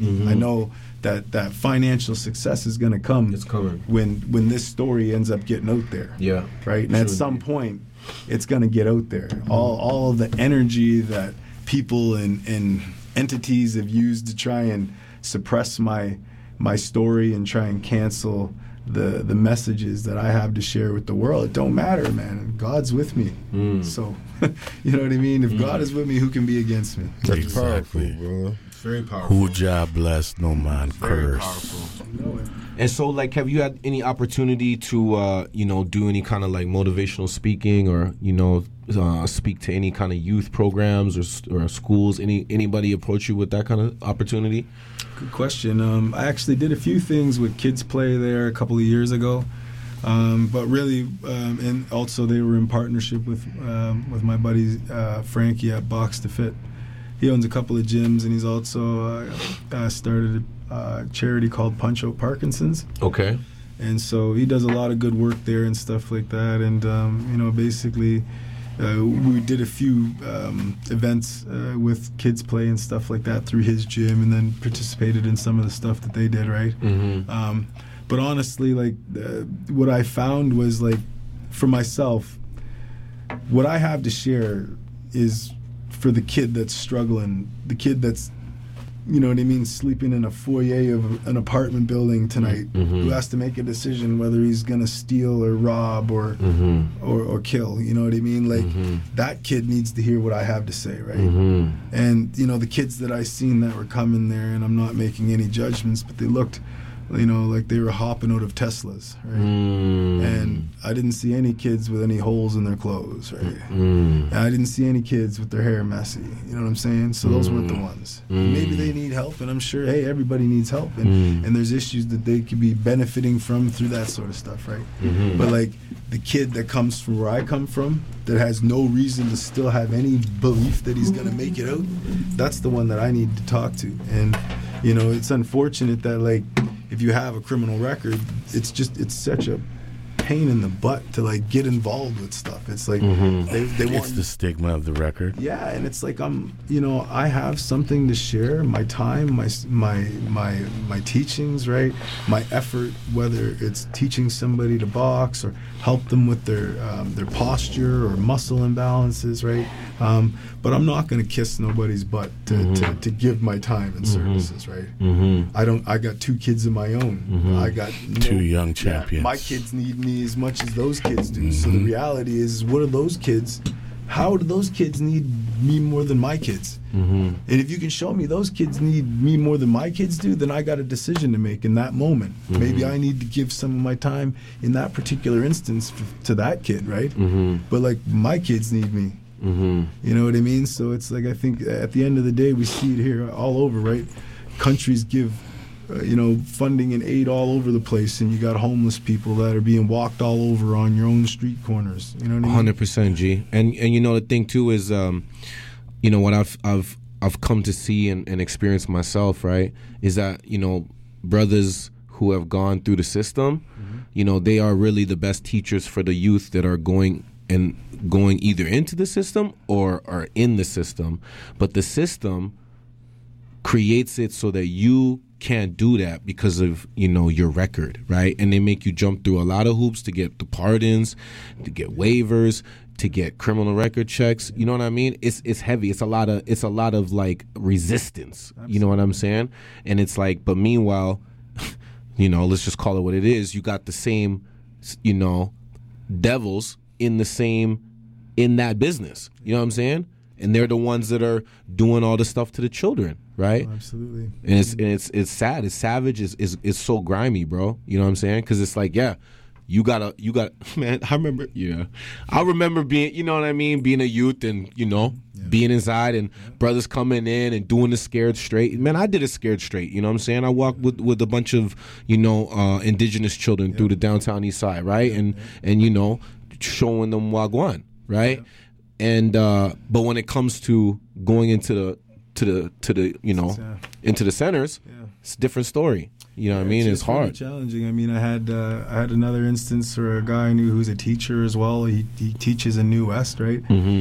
Mm-hmm. I know that financial success is going to come. It's coming when this story ends up getting out there. Yeah, right. And at some point, it's going to get out there. All of the energy that people and entities have used to try and suppress my story and try and cancel the messages that I have to share with the world. It don't matter, man. God's with me. So, you know what I mean? If God is with me, who can be against me? That's powerful, bro. Very powerful. Who Jah bless, no man Very curse. Powerful. You know it. And so, like, have you had any opportunity to, do any kind of like motivational speaking, or speak to any kind of youth programs or schools? Anybody approach you with that kind of opportunity? Good question. I actually did a few things with Kids Play there a couple of years ago, but really, and also they were in partnership with my buddy Frankie at Box to Fit. He owns a couple of gyms, and he's also started a charity called Punch Out Parkinson's. Okay. And so he does a lot of good work there and stuff like that. And basically, we did a few events with Kids Play and stuff like that through his gym, and then participated in some of the stuff that they did, right? Mm-hmm. But honestly, like, what I found was, like, for myself, what I have to share is for the kid that's struggling, the kid that's, you know what I mean, sleeping in a foyer of an apartment building tonight, who has to make a decision whether he's gonna steal or rob or kill. You know what I mean? Like, that kid needs to hear what I have to say, right? And the kids that I seen that were coming there, and I'm not making any judgments, but they looked, like they were hopping out of Teslas, right? And I didn't see any kids with any holes in their clothes, right? And I didn't see any kids with their hair messy. You know what I'm saying? So those weren't the ones. Maybe they need help, and I'm sure, hey, everybody needs help, and there's issues that they could be benefiting from through that sort of stuff, right? But, like, the kid that comes from where I come from, that has no reason to still have any belief that he's going to make it out, that's the one that I need to talk to. And, it's unfortunate that, like, if you have a criminal record, it's such a pain in the butt to, like, get involved with stuff. It's like they want, it's the stigma of the record. Yeah, and it's like I have something to share, my time, my teachings, right? My effort, whether it's teaching somebody to box or help them with their posture or muscle imbalances, right? But I'm not going to kiss nobody's butt to give my time and services, right? I got 2 kids of my own. I got 2 young champions. My kids need me as much as those kids do. So the reality is, what are those kids? How do those kids need me more than my kids? And if you can show me those kids need me more than my kids do, then I got a decision to make in that moment. Maybe I need to give some of my time in that particular instance to that kid, right? But, like, my kids need me. You know what I mean? So it's like, I think at the end of the day, we see it here all over, right? Countries give funding and aid all over the place, and you got homeless people that are being walked all over on your own street corners. You know what I mean? 100%, G. And the thing too is, what I've come to see and experience myself, right, is that brothers who have gone through the system, they are really the best teachers for the youth that are going either into the system or are in the system. But the system creates it so that you can't do that because of your record, right? And they make you jump through a lot of hoops to get the pardons, to get waivers, to get criminal record checks. You know what I mean? It's heavy. It's a lot of like resistance. Absolutely. You know what I'm saying? And it's like, but meanwhile, let's just call it what it is. You got the same, devils in that business. You know what I'm saying? And they're the ones that are doing all the stuff to the children, right? Oh, absolutely. And it's sad. It's savage. It's so grimy, bro. You know what I'm saying? Because it's like, yeah, you got man. I remember being, you know what I mean, being a youth and being inside and brothers coming in and doing the scared straight. Man, I did a scared straight. You know what I'm saying? I walked with a bunch of indigenous children through the downtown east side, right? And showing them Wagwan, right? Yeah. And but when it comes to going into the into the centers, it's a different story. You know what I mean? It's just really hard. challenging. I mean, I had another instance where a guy I knew who's a teacher as well. He teaches in New West, right?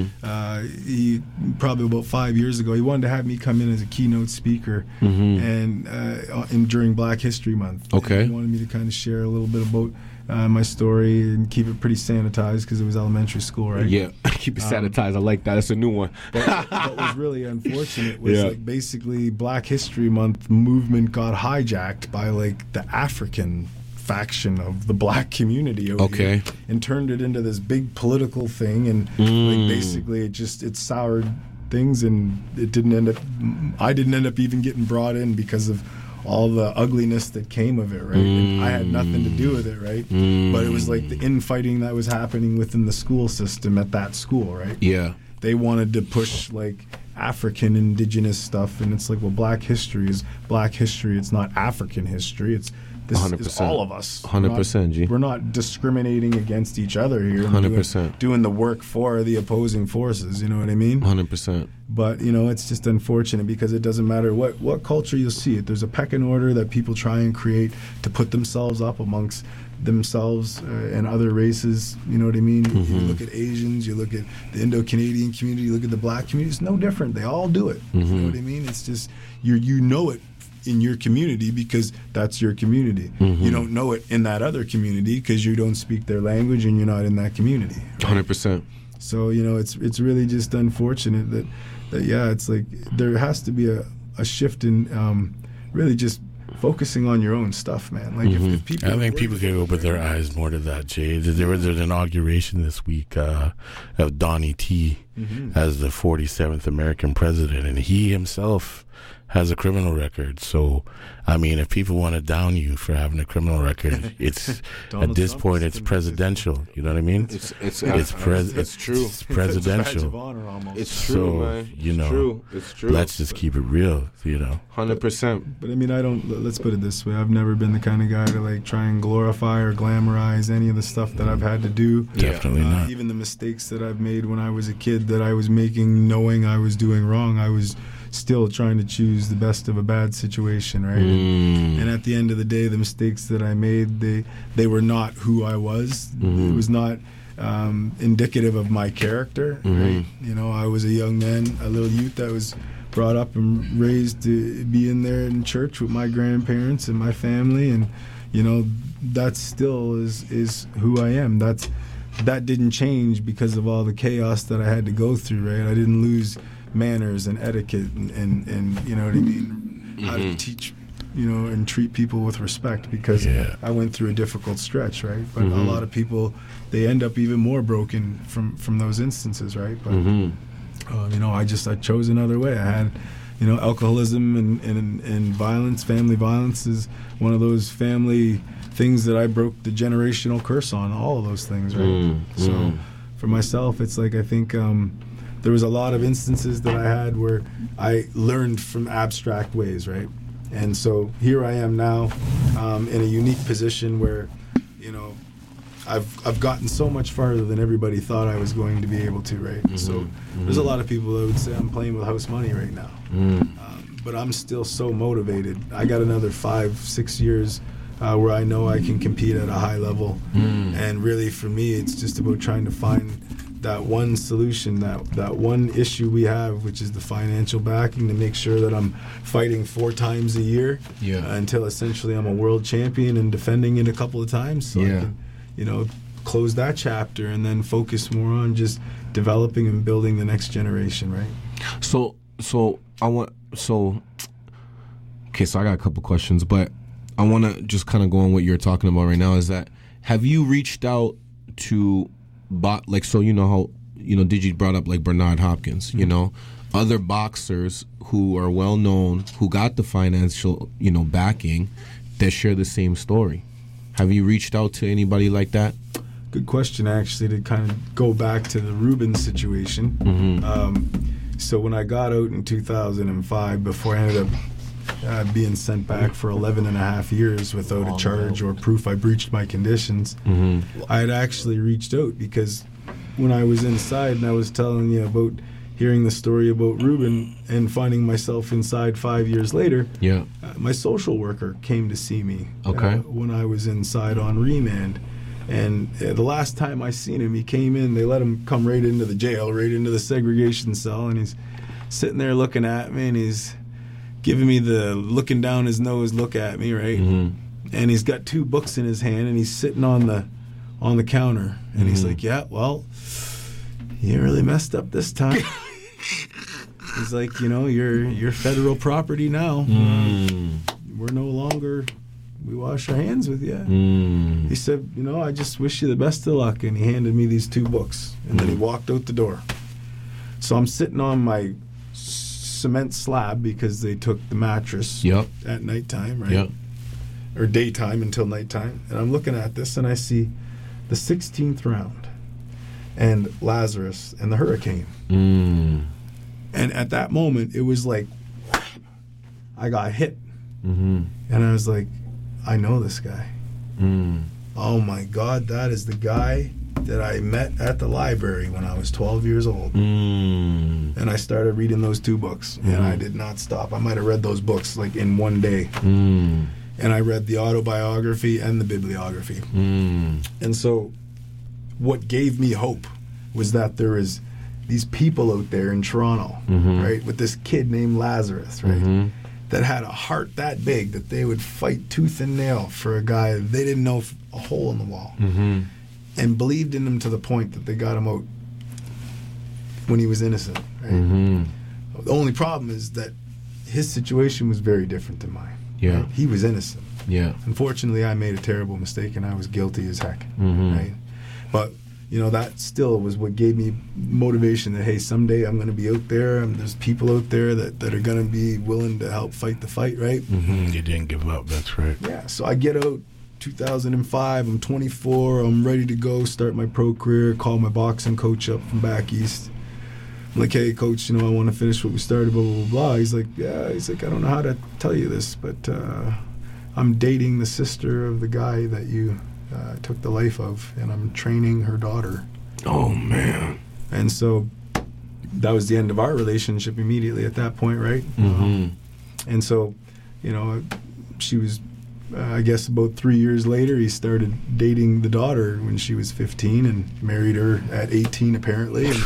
He probably about 5 years ago, he wanted to have me come in as a keynote speaker, and during Black History Month. Okay. And he wanted me to kind of share a little bit about my story and keep it pretty sanitized because it was elementary school, right? Yeah, keep it sanitized. I like that. That's a new one. But what was really unfortunate was like basically Black History Month movement got hijacked by like the African faction of the black community over here and turned it into this big political thing, and like basically it soured things, and it didn't end up. I didn't end up even getting brought in because of all the ugliness that came of it, right? And I had nothing to do with it, right? But it was like the infighting that was happening within the school system at that school, right? Yeah. They wanted to push like African indigenous stuff, and it's like, well, Black history is Black history. It's not African history. It's this 100%. is all of us. 100%, G. We're not discriminating against each other here. 100%. Doing the work for the opposing forces. You know what I mean? 100%. But, you know, it's just unfortunate because it doesn't matter what culture you'll see it. There's a pecking order that people try and create to put themselves up amongst themselves and other races. You know what I mean? You look at Asians, you look at the Indo-Canadian community, you look at the black community. It's no different. They all do it. You know what I mean? It's just you know it in your community because that's your community. You don't know it in that other community because you don't speak their language and you're not in that community. Right? 100%. So, you know, it's really just unfortunate that yeah, it's like there has to be a shift in really just focusing on your own stuff, man. Like if people, I think people can open their eyes more to that, Jay. There was an inauguration this week of Donnie T as the 47th American president, and he himself has a criminal record. So, I mean, if people want to down you for having a criminal record, it's at this point it's presidential. You know what I mean? It's true. It's presidential. Badge of honor almost. It's true, So, man. you know, It's true. It's true. Let's just keep it real. You know. 100%. But I mean, let's put it this way. I've never been the kind of guy to like try and glorify or glamorize any of the stuff that I've had to do. Definitely not. Even the mistakes that I've made when I was a kid that I was making, knowing I was doing wrong, I was still trying to choose the best of a bad situation, right? And at the end of the day, the mistakes that I made, they were not who I was. It was not indicative of my character, right? You know, I was a young man, a little youth that was brought up and raised to be in there in church with my grandparents and my family, and you know, that still is who I am. That didn't change because of all the chaos that I had to go through, right? I didn't lose manners and etiquette and you know what I mean, how to teach, you know, and treat people with respect because I went through a difficult stretch, right? But a lot of people, they end up even more broken from those instances, right? But you know, I chose another way. I had, you know, alcoholism and violence. Family violence is one of those family things that I broke the generational curse on. All of those things, right? So for myself, it's like I think there was a lot of instances that I had where I learned from abstract ways, right? And so here I am now in a unique position where, you know, I've gotten so much farther than everybody thought I was going to be able to, right? So there's a lot of people that would say I'm playing with house money right now. But I'm still so motivated. I got another 5-6 years where I know I can compete at a high level. And really for me, it's just about trying to find that one solution, that one issue we have, which is the financial backing, to make sure that I'm fighting 4 times a year until essentially I'm a world champion and defending it a couple of times, so I can, you know, close that chapter and then focus more on just developing and building the next generation, right? So I got a couple questions, but I want to just kind of go on what you're talking about right now. Is that, have you reached out to like, so you know how, you know, Digi brought up like Bernard Hopkins, you know, other boxers who are well known, who got the financial, you know, backing, that share the same story. Have you reached out to anybody like that? Good question, actually, to kind of go back to the Rubin situation. So when I got out in 2005, before I ended up being sent back for 11 and a half years without a charge or proof I breached my conditions, I had actually reached out because when I was inside and I was telling you about, hearing the story about Ruben and finding myself inside 5 years later, Yeah. my social worker came to see me Okay. when I was inside on remand. And the last time I seen him, he came in, they let him come right into the jail, right into the segregation cell, and he's sitting there looking at me, and he's giving me the looking down his nose look at me, right? Mm-hmm. And he's got 2 books in his hand, and he's sitting on the counter, and he's like, yeah, well, you really messed up this time. He's like, you're federal property now. We're no longer, we wash our hands with you. He said, I just wish you the best of luck. And he handed me these 2 books. And then he walked out the door. So I'm sitting on my cement slab because they took the mattress Yep. at nighttime, right? Yep. Or daytime until nighttime. And I'm looking at this and I see the 16th round and Lazarus and the Hurricane. And at that moment, it was like, I got hit. And I was like, I know this guy. Oh my God, that is the guy that I met at the library when I was 12 years old. And I started reading those 2 books, and I did not stop. I might have read those books like in one day. And I read the autobiography and the bibliography. And so what gave me hope was that there is these people out there in Toronto, right, with this kid named Lazarus, right, that had a heart that big that they would fight tooth and nail for a guy they didn't know a hole in the wall, and believed in him to the point that they got him out when he was innocent, right? The only problem is that his situation was very different than mine. Yeah. Right? He was innocent. Yeah. Unfortunately, I made a terrible mistake and I was guilty as heck, right? But that still was what gave me motivation that, hey, someday I'm going to be out there, and there's people out there that are going to be willing to help fight the fight, right? You didn't give up, that's right. Yeah, so I get out 2005, I'm 24, I'm ready to go start my pro career, call my boxing coach up from back east. I'm like, hey, coach, I want to finish what we started, blah, blah, blah, blah. He's like, I don't know how to tell you this, but I'm dating the sister of the guy that you took the life of, and I'm training her daughter. Oh, man. And so that was the end of our relationship immediately at that point, right? And so, she was, I guess about 3 years later, he started dating the daughter when she was 15 and married her at 18 apparently. And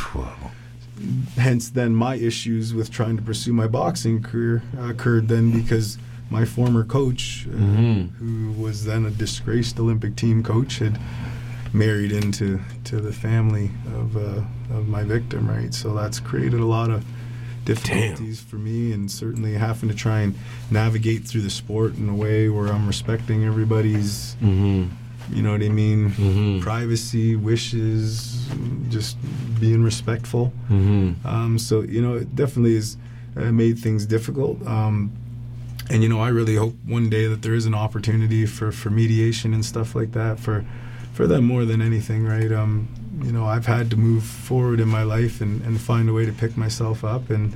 hence then my issues with trying to pursue my boxing career occurred then because my former coach, who was then a disgraced Olympic team coach, had married into the family of my victim, right? So that's created a lot of difficulties for me, and certainly having to try and navigate through the sport in a way where I'm respecting everybody's, you know what I mean, privacy, wishes, just being respectful. So, it definitely has made things difficult. And, I really hope one day that there is an opportunity for mediation and stuff like that for them more than anything, right? I've had to move forward in my life and find a way to pick myself up. And,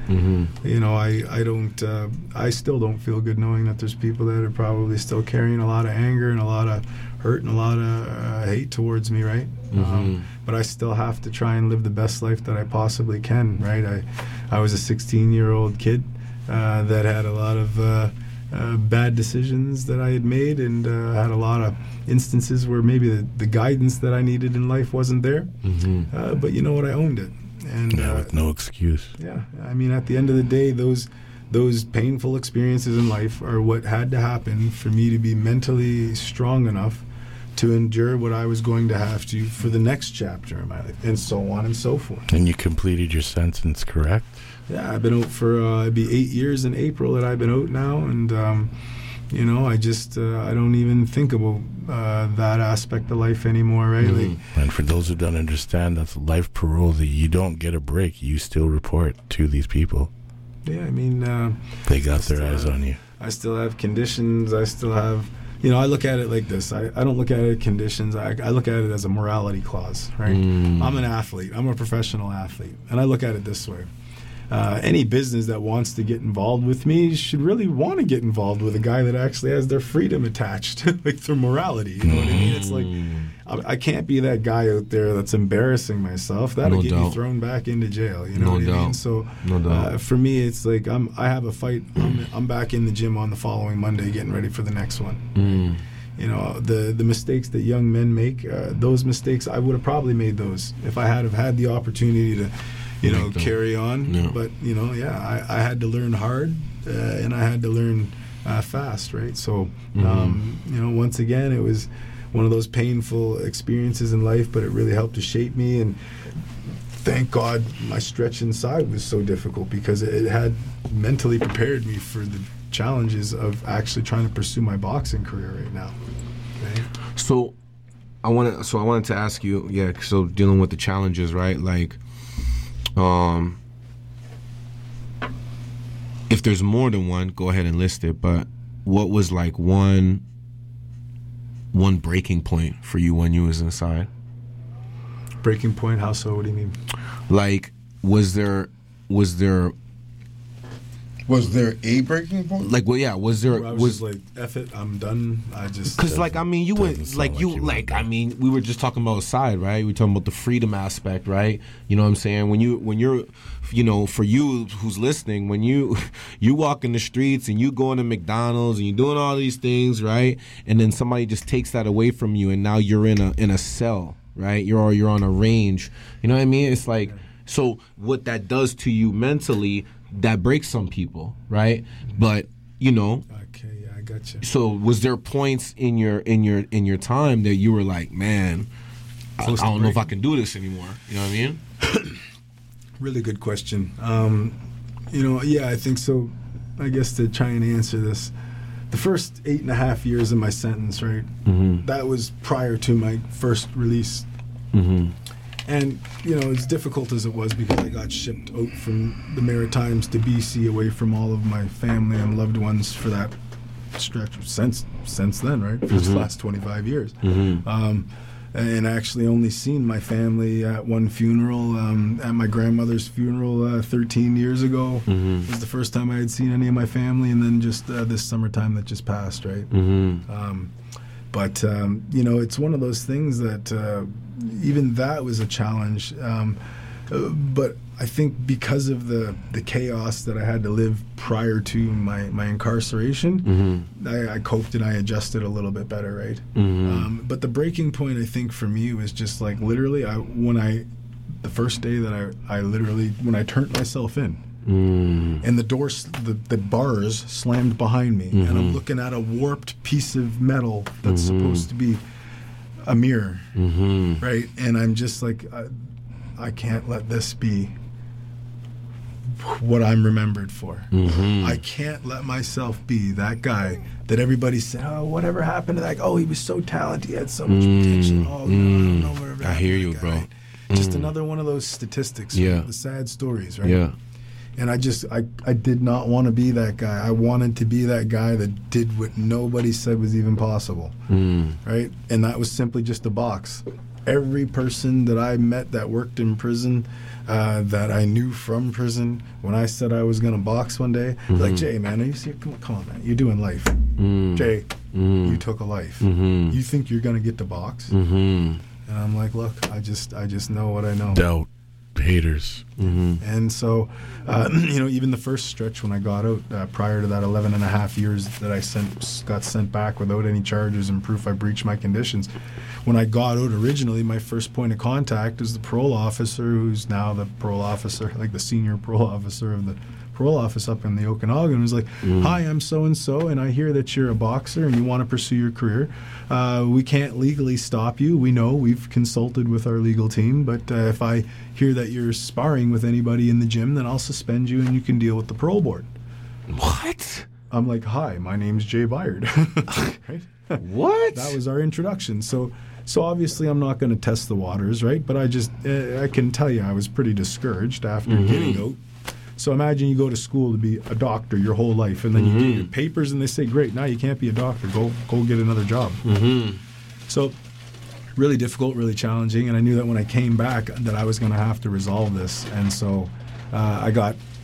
I still don't feel good knowing that there's people that are probably still carrying a lot of anger and a lot of hurt and a lot of hate towards me, right? But I still have to try and live the best life that I possibly can, right? I was a 16-year-old kid that had a lot of bad decisions that I had made, and had a lot of instances where maybe the guidance that I needed in life wasn't there. But you know what? I owned it. And with no excuse. Yeah. I mean, at the end of the day, those painful experiences in life are what had to happen for me to be mentally strong enough to endure what I was going to have to for the next chapter in my life, and so on and so forth. And you completed your sentence, correct? Yeah, I've been out for it'd be 8 years in April that I've been out now, and I just I don't even think about that aspect of life anymore, right? And for those who don't understand, that's life parole. That you don't get a break, you still report to these people. Yeah, I mean, they got their eyes on you. I still have conditions. I still have. I look at it like this. I don't look at it as conditions. I look at it as a morality clause, right? I'm an athlete. I'm a professional athlete. And I look at it this way. any business that wants to get involved with me should really want to get involved with a guy that actually has their freedom attached, like their morality. You know what I mean? It's like I can't be that guy out there that's embarrassing myself. That'll get me thrown back into jail. You know what I mean? So for me, it's like I have a fight. I'm back in the gym on the following Monday, getting ready for the next one. You know, the mistakes that young men make, those mistakes, I would have probably made those if I had have had the opportunity to, you know, carry on. Yeah. But, you know, I had to learn hard and I had to learn fast, right? So, you know, once again, it was one of those painful experiences in life, but it really helped to shape me. And thank God my stretch inside was so difficult, because it had mentally prepared me for the challenges of actually trying to pursue my boxing career right now. Right? So I wanted to ask you, so dealing with the challenges, right? Like, if there's more than one, go ahead and list it. But what was like one breaking point for you when you was inside? Breaking point? How so? What do you mean? Like, was there a breaking point? Like, well, yeah, was there? I was like, F it, I'm done. I just because, like, I mean, you went like I mean, we were just talking about aside, right? We were talking about the freedom aspect, right? You know what I'm saying? When you're, you know, for you who's listening, when you walk in the streets and you going to McDonald's and you're doing all these things, right? And then somebody just takes that away from you, and now you're in a cell, right? You're on a range. You know what I mean? It's like, so what that does to you mentally, that breaks some people, right? But, you know. Okay, yeah, I got you. So was there points in your time that you were like, man, I don't know if I can do this anymore. You know what I mean? Really good question. You know, yeah, I think so. I guess to try and answer this, the first 8.5 years of my sentence, right? That was prior to my first release. And, you know, as difficult as it was, because I got shipped out from the Maritimes to BC, away from all of my family and loved ones for that stretch since then, right? For the last 25 years. And actually only seen my family at one funeral, at my grandmother's funeral 13 years ago. It was the first time I had seen any of my family, and then just this summertime that just passed, right? But, you know, it's one of those things that even that was a challenge. But I think because of the chaos that I had to live prior to my incarceration, I coped and I adjusted a little bit better, right? But the breaking point, I think, for me was just like literally the first day that when I turned myself in, and the doors, the bars slammed behind me, and I'm looking at a warped piece of metal that's supposed to be a mirror, right? And I'm just like, I can't let this be what I'm remembered for. I can't let myself be that guy that everybody said, oh, whatever happened to that guy? Oh, he was so talented, he had so much potential. Oh, no, I don't know whatever. I hear you, bro. Just another one of those statistics, right? The sad stories, right? Yeah. And I did not want to be that guy. I wanted to be that guy that did what nobody said was even possible, right? And that was simply just a box. Every person that I met that worked in prison, that I knew from prison, when I said I was going to box one day, like, Jay, man, are you serious? Come on, man, you're doing life. Jay, you took a life. You think you're going to get to box? And I'm like, look, I just know what I know. Doubt. Haters. And so, you know, even the first stretch when I got out, prior to that 11.5 years that I got sent back without any charges and proof I breached my conditions, when I got out originally, my first point of contact was the parole officer, who's now the parole officer, like the senior parole officer of the parole office up in the Okanagan, was like, hi, I'm so-and-so, and I hear that you're a boxer and you want to pursue your career. We can't legally stop you. We know, we've consulted with our legal team, but if I hear that you're sparring with anybody in the gym, then I'll suspend you and you can deal with the parole board. What? I'm like, hi, my name's Jay Byard. Right? What? That was our introduction. So obviously I'm not going to test the waters, right? But I can tell you I was pretty discouraged after getting out. So imagine you go to school to be a doctor your whole life, and then you get your papers and they say, great, now you can't be a doctor. Go get another job. So really difficult, really challenging, and I knew that when I came back that I was going to have to resolve this. And so I got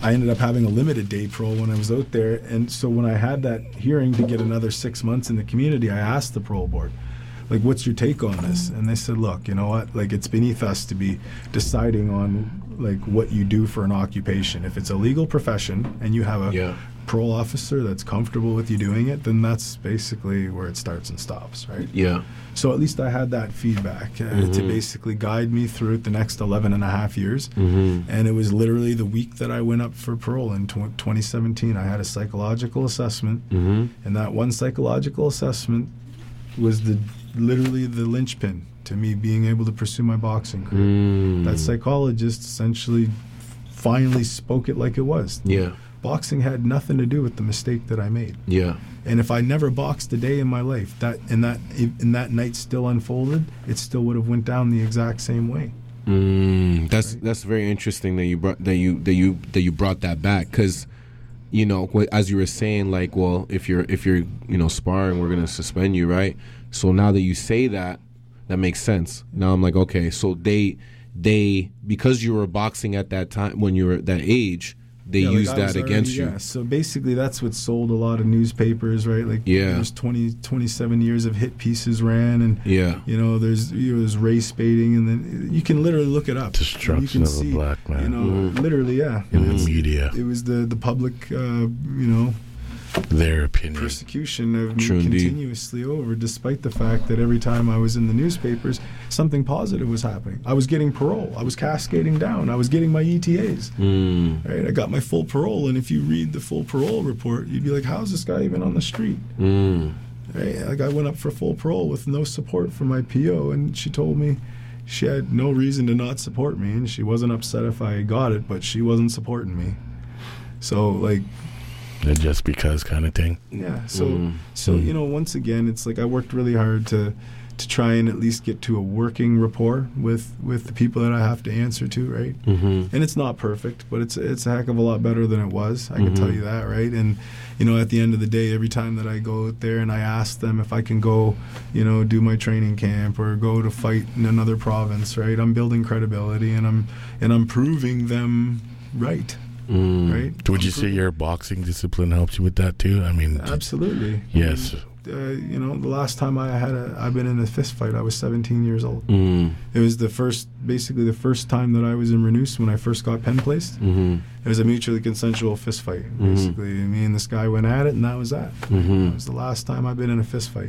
I ended up having a limited day parole when I was out there. And so when I had that hearing to get another 6 months in the community, I asked the parole board, like, what's your take on this? And they said, look, you know what? Like, it's beneath us to be deciding on, like, what you do for an occupation. If it's a legal profession and you have a parole officer that's comfortable with you doing it, then that's basically where it starts and stops, right? Yeah. So at least I had that feedback to basically guide me through the next 11 and a half years. And it was literally the week that I went up for parole in 2017. I had a psychological assessment, and that one psychological assessment was literally the linchpin to me being able to pursue my boxing career. That psychologist essentially finally spoke it like it was. Yeah. Boxing had nothing to do with the mistake that I made. Yeah. And if I never boxed a day in my life, that night still unfolded, it still would have went down the exact same way. That's very interesting that you brought that back, because, you know, as you were saying, like, well, if you're sparring, we're gonna suspend you, right? So now that you say that, that makes sense. Now I'm like, okay, so they because you were boxing at that time when you were that age, they used that against you. Yeah, so basically that's what sold a lot of newspapers, right? Like, there's 27 years of hit pieces ran, and you know, there's race baiting, and then you can literally look it up. Destruction of a black man. You know, literally, in the media. It was the public, you know, their opinion. Persecution of me True continuously over, despite the fact that every time I was in the newspapers, something positive was happening. I was getting parole. I was cascading down. I was getting my ETAs. Right? I got my full parole, and if you read the full parole report, you'd be like, how's this guy even on the street? Right? Like, I went up for full parole with no support from my PO, and she told me she had no reason to not support me, and she wasn't upset if I got it, but she wasn't supporting me. So, like... just because kind of thing. Yeah. So you know, once again, it's like I worked really hard to try and at least get to a working rapport with the people that I have to answer to, right? And it's not perfect, but it's a heck of a lot better than it was. I can tell you that, right? And you know, at the end of the day, every time that I go out there and I ask them if I can go, you know, do my training camp or go to fight in another province, right? I'm building credibility, and I'm proving them right. Right? Would you say your boxing discipline helps you with that too? I mean, absolutely. Yes. You know, the last time I've been in a fist fight, I was 17 years old. It was basically the first time that I was in Renoose when I first got pen placed. It was a mutually consensual fist fight. Basically, me and this guy went at it, and that was that. That was the last time I've been in a fist fight.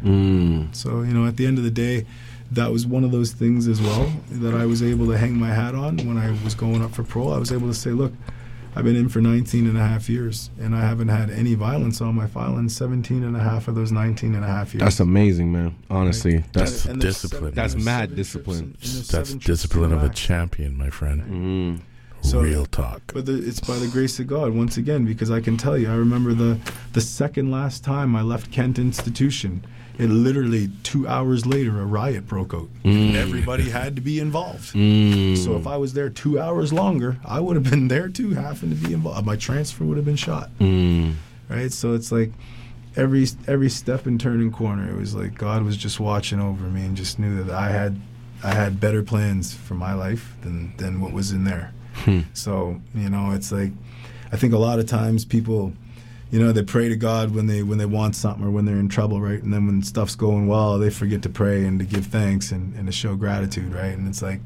So, you know, at the end of the day, that was one of those things as well that I was able to hang my hat on when I was going up for parole. I was able to say, look, I've been in for 19 and a half years, and I haven't had any violence on my file in 17 and a half of those 19 and a half years. That's amazing, man. Honestly, right. that's discipline. That's mad discipline. That's discipline of a champion, my friend. So, real talk. But it's by the grace of God, once again, because I can tell you, I remember the second last time I left Kent Institution, it literally 2 hours later, a riot broke out. And everybody had to be involved. So if I was there 2 hours longer, I would have been there too, having to be involved. My transfer would have been shot. Right? So it's like every step and turning corner, it was like God was just watching over me and just knew that I had better plans for my life than what was in there. So, you know, it's like, I think a lot of times people, you know, they pray to God when they want something or when they're in trouble, right? And then when stuff's going well, they forget to pray and to give thanks and to show gratitude, right? And it's like,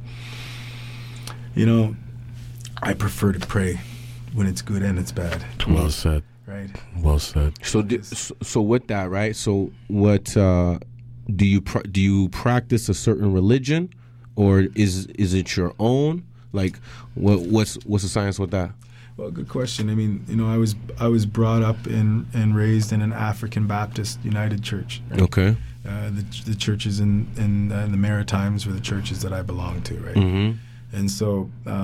you know, I prefer to pray when it's good and it's bad. Well said. Right. Well said. So with that, right? So what do you practice a certain religion, or is it your own? Like, what's the science with that? Well, good question. I mean, you know, I was brought up and raised in an African Baptist United Church. Right? Okay. The churches in the Maritimes were the churches that I belonged to, right? And so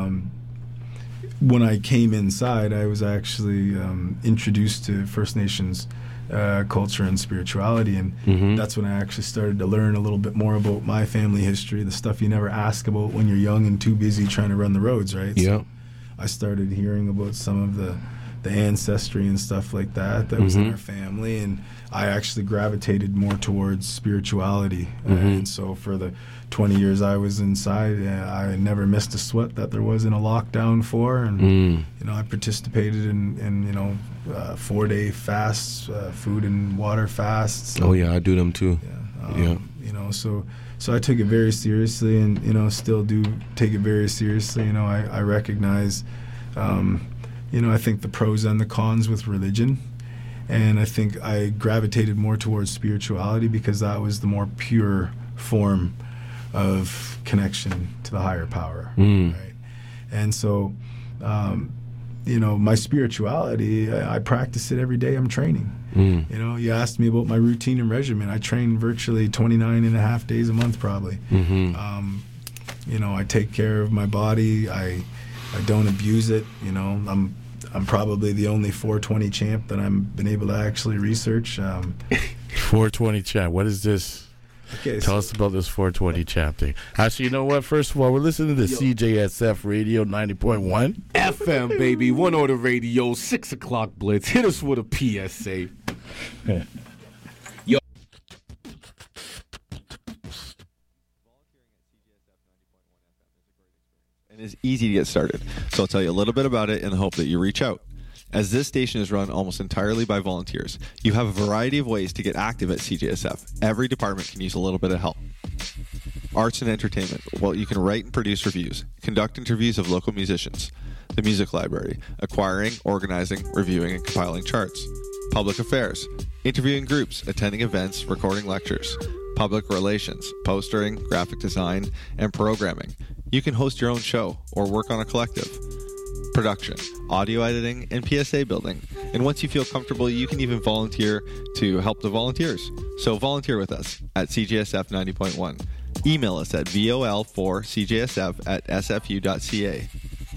when I came inside, I was actually introduced to First Nations culture and spirituality, and that's when I actually started to learn a little bit more about my family history, the stuff you never ask about when you're young and too busy trying to run the roads, right? Yeah. So I started hearing about some of the the ancestry and stuff like that was in our family, and I actually gravitated more towards spirituality. And so for the 20 years I was inside, I never missed a sweat that there wasn't a lockdown for, and you know, I participated in 4-day fasts, food and water fasts. Oh yeah, I do them too. You know, so I took it very seriously, and you know, still do take it very seriously. You know, I recognize, you know, I think the pros and the cons with religion, and I think I gravitated more towards spirituality because that was the more pure form of connection to the higher power, right? And so, you know, my spirituality, I practice it every day. I'm training. You know, you asked me about my routine and regimen. I train virtually 29 and a half days a month, probably. You know, I take care of my body. I don't abuse it. You know, I'm probably the only 420 champ that I've been able to actually research. 420 champ. What is this? Okay, Tell us about this 420 champ thing. Actually, you know what? First of all, we're listening to CJSF Radio 90.1 FM, baby. One Order Radio, 6 o'clock blitz. Hit us with a PSA. Yo. And it's easy to get started. So I'll tell you a little bit about it in the hope that you reach out. As this station is run almost entirely by volunteers, you have a variety of ways to get active at CJSF. Every department can use a little bit of help. Arts and entertainment. Well, you can write and produce reviews, conduct interviews of local musicians. The music library. Acquiring, organizing, reviewing, and compiling charts. Public affairs. Interviewing groups, attending events, recording lectures. Public relations, postering, graphic design, and programming. You can host your own show or work on a collective. Production, audio editing, and PSA building. And once you feel comfortable, you can even volunteer to help the volunteers. So volunteer with us at CJSF 90.1. Email us at vol4cjsf@sfu.ca.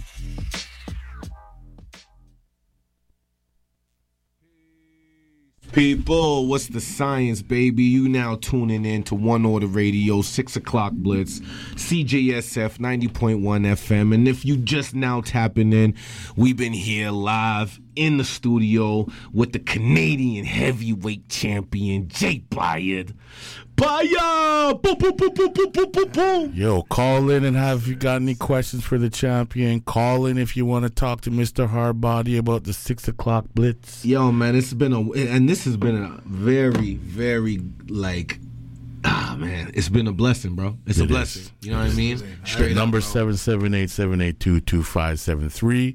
People, what's the science, baby? You now tuning in to One Order Radio, 6 o'clock blitz, CJSF 90.1 FM. And if you just now tapping in, we've been here live in the studio with the Canadian heavyweight champion, Jake Bayard. Bayard! Boom, boom, boom, boom, boom, boom, boom, boom. Yo, call in and have you got any questions for the champion. Call in if you want to talk to Mr. Hardbody about the 6 o'clock blitz. Yo, man, this has been a very, very, like, man, it's been a blessing, bro. It's a blessing. You know what I mean? Straight number 778-782-2573.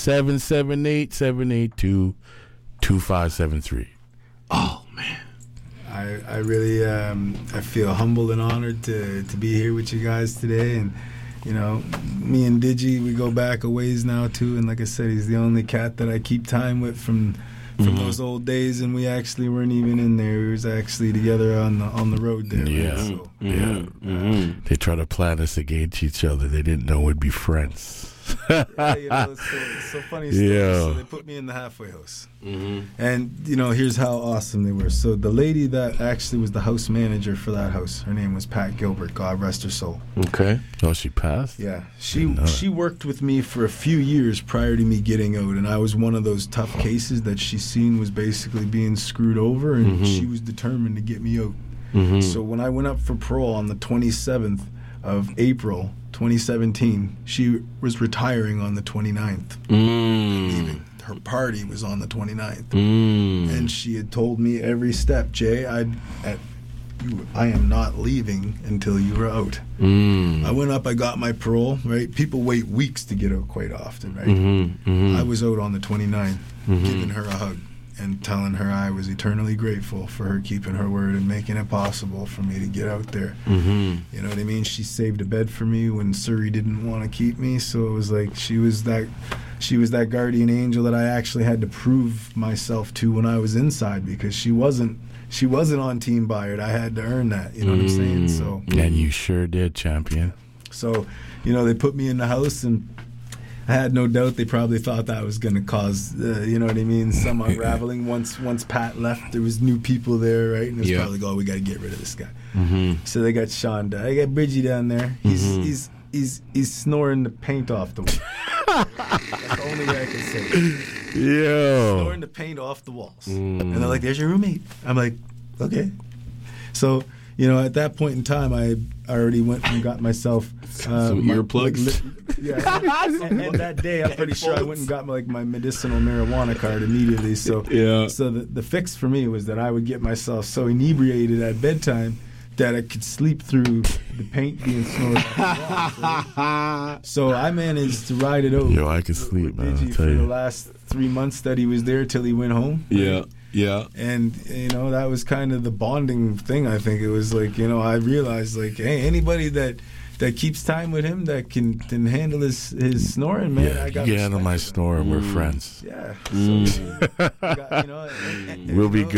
778-782-2573. Oh, man. I really I feel humbled and honored to be here with you guys today, and you know, me and Digi, we go back a ways now too, and like I said, he's the only cat that I keep time with from those old days, and we actually weren't even in there. We was actually together on the road there. Yeah, right? So, They try to plan us against each other. They didn't know we'd be friends. yeah, you know, it's so funny story. Yeah. So they put me in the halfway house, and you know, here's how awesome they were. So the lady that actually was the house manager for that house, her name was Pat Gilbert. God rest her soul. Okay. Oh, she passed? Yeah, she worked with me for a few years prior to me getting out, and I was one of those tough cases that she seen was basically being screwed over, and she was determined to get me out. So when I went up for parole on the 27th of April 2017, she was retiring on the 29th. Leaving. Her party was on the 29th. And she had told me every step, Jay, I am not leaving until you are out. I went up, I got my parole, right? People wait weeks to get out quite often, right? I was out on the 29th, giving her a hug and telling her I was eternally grateful for her keeping her word and making it possible for me to get out there. You know what I mean? She saved a bed for me when Surrey didn't want to keep me, so it was like she was that guardian angel that I actually had to prove myself to when I was inside, because she wasn't on Team Bayard. I had to earn that, you know what I'm saying? So, and you sure did, champion. So, you know, they put me in the house, and I had no doubt they probably thought that was going to cause, you know what I mean, some unraveling. Once Pat left, there was new people there, right? And it was probably like, oh, we got to get rid of this guy. So they got Sean. I got Bridgie down there. He's snoring the paint off the wall. That's the only way I can say it. snoring the paint off the walls. And they're like, "There's your roommate." I'm like, "Okay." So, at that point in time, I already went and got myself some earplugs. And that day, I'm pretty sure I went and got my medicinal marijuana card immediately. So, so the fix for me was that I would get myself so inebriated at bedtime that I could sleep through the paint being snored off the walls. Right? So I managed to ride it over. Yo, I could sleep, man. Digi for the last 3 months that he was there till he went home. Yeah. Yeah. And, that was kind of the bonding thing, I think. It was like, I realized, like, hey, anybody that keeps time with him, that can handle his snoring, man. Yeah, I got you can handle my snore and we're friends. Yeah. So, We'll be good.